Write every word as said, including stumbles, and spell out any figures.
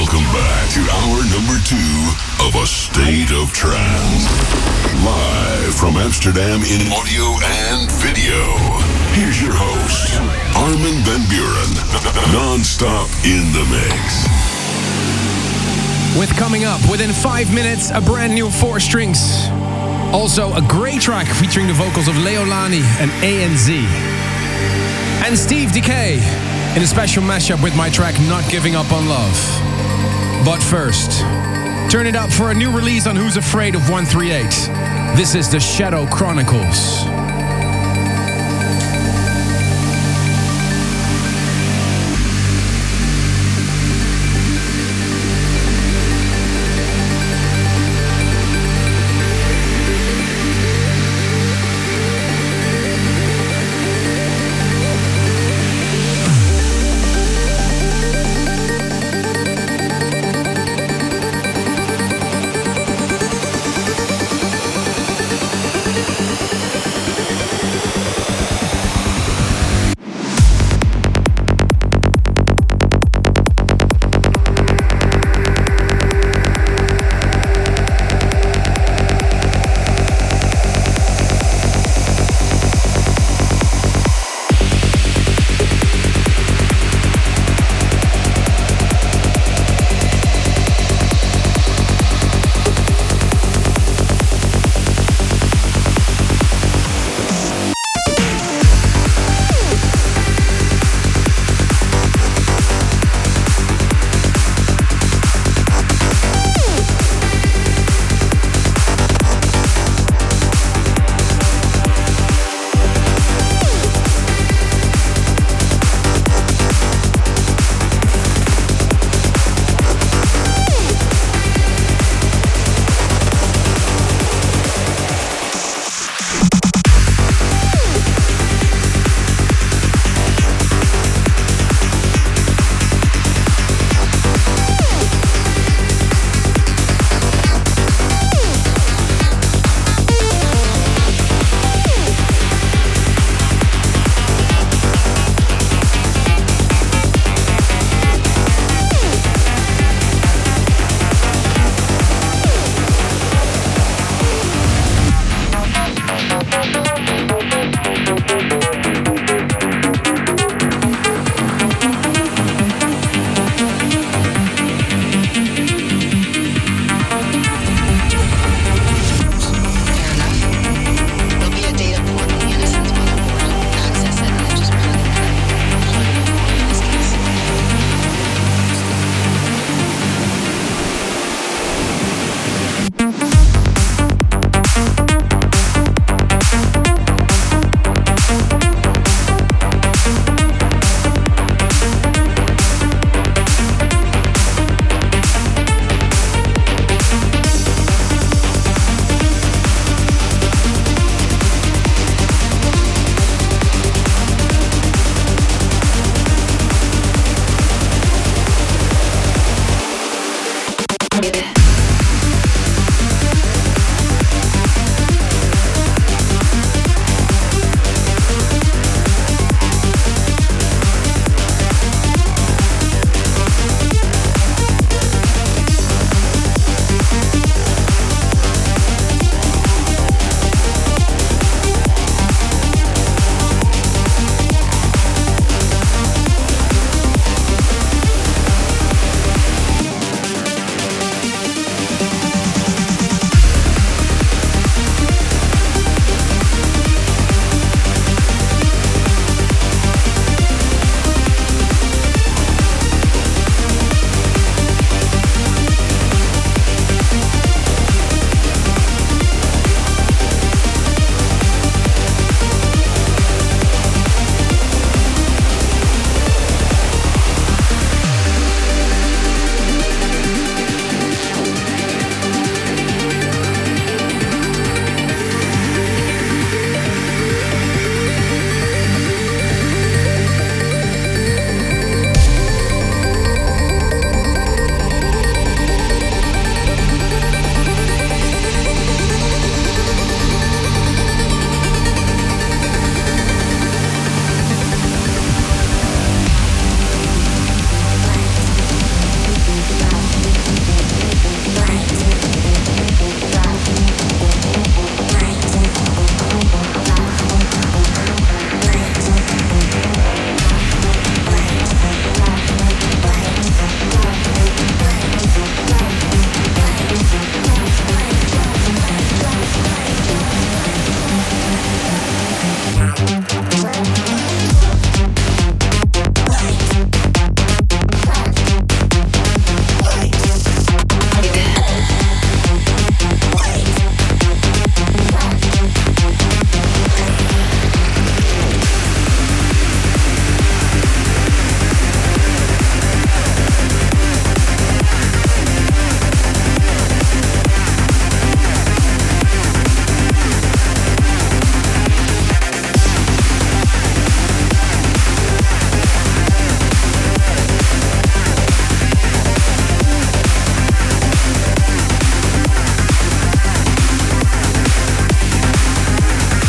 Welcome back to hour number two of A State of Trance. Live from Amsterdam in audio and video. Here's your host, Armin van Buuren. Non-stop in the mix. With coming up within five minutes, a brand new Four Strings. Also a great track featuring the vocals of Leolani and A N Z. And Steve Decay in a special mashup with my track Not Giving Up on Love. But first, turn it up for a new release on Who's Afraid of one thirty-eight. This is the Shadow Chronicles.